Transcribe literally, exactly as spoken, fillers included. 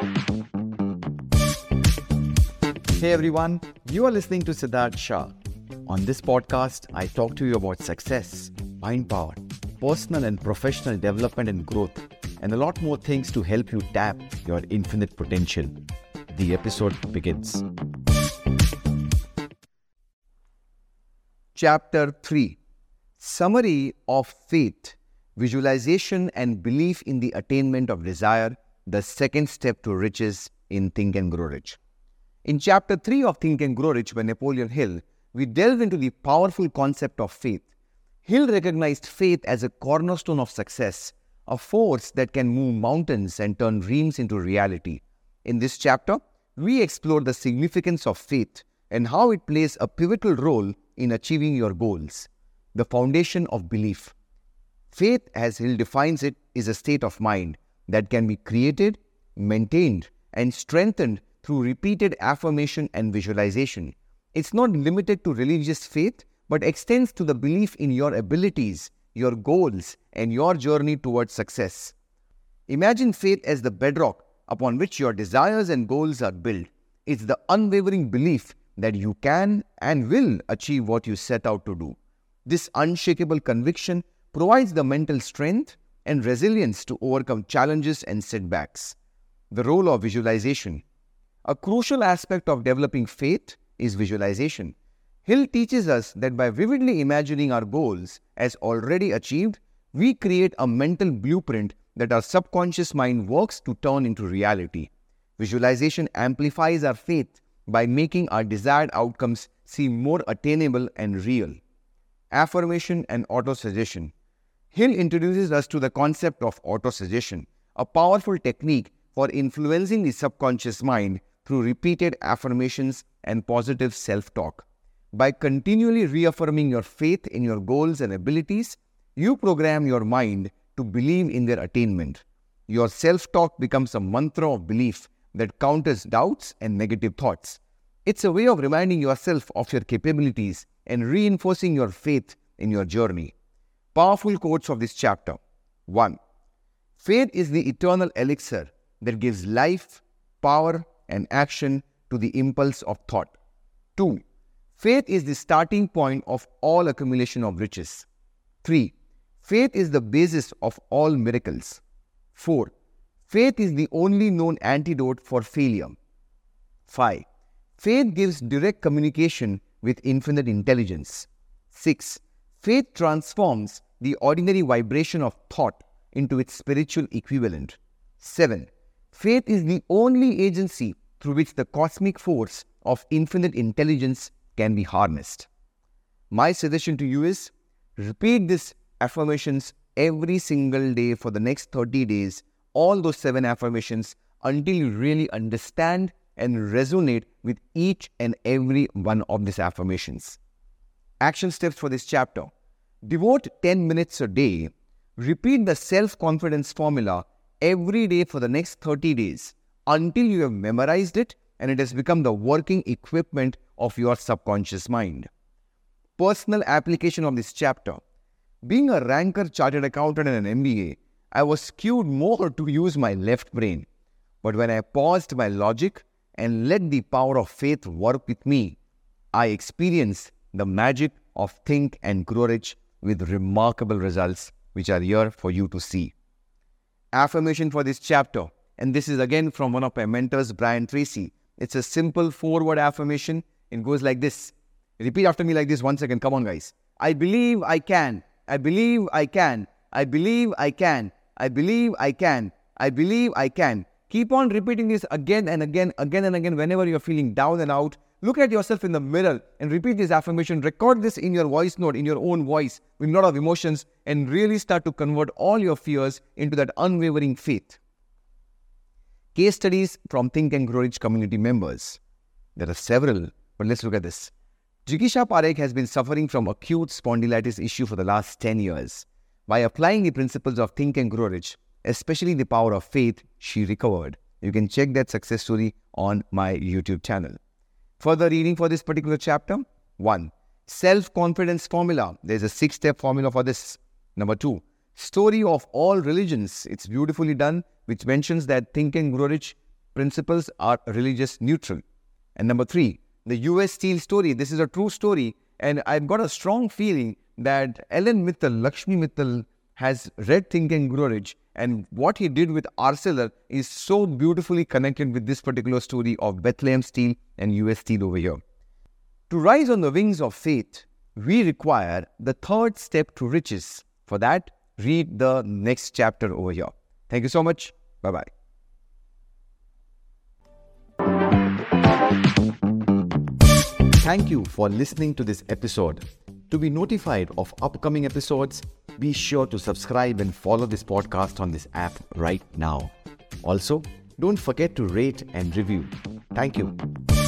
Hey everyone, you are listening to Siddharth Shah. On this podcast, I talk to you about success, mind power, personal and professional development and growth, and a lot more things to help you tap your infinite potential. The episode begins. Chapter three. Summary of Faith, Visualization and Belief in the Attainment of Desire, the second step to riches in Think and Grow Rich. In Chapter three of Think and Grow Rich by Napoleon Hill, we delve into the powerful concept of faith. Hill recognized faith as a cornerstone of success, a force that can move mountains and turn dreams into reality. In this chapter, we explore the significance of faith and how it plays a pivotal role in achieving your goals. The foundation of belief. Faith, as Hill defines it, is a state of mind that can be created, maintained, and strengthened through repeated affirmation and visualization. It's not limited to religious faith, but extends to the belief in your abilities, your goals, and your journey towards success. Imagine faith as the bedrock upon which your desires and goals are built. It's the unwavering belief that you can and will achieve what you set out to do. This unshakable conviction provides the mental strength and resilience to overcome challenges and setbacks. The role of visualization. A crucial aspect of developing faith is visualization. Hill teaches us that by vividly imagining our goals as already achieved, we create a mental blueprint that our subconscious mind works to turn into reality. Visualization amplifies our faith by making our desired outcomes seem more attainable and real. Affirmation and autosuggestion. Hill introduces us to the concept of autosuggestion, a powerful technique for influencing the subconscious mind through repeated affirmations and positive self-talk. By continually reaffirming your faith in your goals and abilities, you program your mind to believe in their attainment. Your self-talk becomes a mantra of belief that counters doubts and negative thoughts. It's a way of reminding yourself of your capabilities and reinforcing your faith in your journey. Powerful quotes of this chapter. one. Faith is the eternal elixir that gives life, power, and action to the impulse of thought. two. Faith is the starting point of all accumulation of riches. three. Faith is the basis of all miracles. four. Faith is the only known antidote for failure. five. Faith gives direct communication with infinite intelligence. six. Faith transforms the ordinary vibration of thought into its spiritual equivalent. seven. Faith is the only agency through which the cosmic force of infinite intelligence can be harnessed. My suggestion to you is, repeat these affirmations every single day for the next thirty days, all those seven affirmations, until you really understand and resonate with each and every one of these affirmations. Action steps for this chapter. Devote ten minutes a day. Repeat the self-confidence formula every day for the next thirty days until you have memorized it and it has become the working equipment of your subconscious mind. Personal application of this chapter. Being a ranker chartered accountant and an M B A, I was skewed more to use my left brain. But when I paused my logic and let the power of faith work with me, I experienced the magic of Think and Grow Rich with remarkable results which are here for you to see. Affirmation for this chapter, and this is again from one of my mentors, Brian Tracy. It's a simple four-word affirmation. It goes like this. Repeat after me like this one second. Come on, guys. I believe I can. I believe I can. I believe I can. I believe I can. I believe I can. Keep on repeating this again and again, again and again whenever you're feeling down and out. Look at yourself in the mirror and repeat this affirmation. Record this in your voice note, in your own voice, with a lot of emotions, and really start to convert all your fears into that unwavering faith. Case studies from Think and Grow Rich community members. There are several, but let's look at this. Jikisha Parekh has been suffering from acute spondylitis issue for the last ten years. By applying the principles of Think and Grow Rich, especially the power of faith, she recovered. You can check that success story on my YouTube channel. Further reading for this particular chapter. one. Self-confidence formula. There's a six-step formula for this. Number two. Story of all religions. It's beautifully done, which mentions that Think and Grow Rich principles are religious neutral. And number three, the U S Steel story. This is a true story, and I've got a strong feeling that Ellen Mittal, Lakshmi Mittal, has read Think and Grow Rich, and what he did with Arcelor is so beautifully connected with this particular story of Bethlehem Steel and U S Steel over here. To rise on the wings of faith, we require the third step to riches. For that, read the next chapter over here. Thank you so much. Bye-bye. Thank you for listening to this episode. To be notified of upcoming episodes, be sure to subscribe and follow this podcast on this app right now. Also, don't forget to rate and review. Thank you.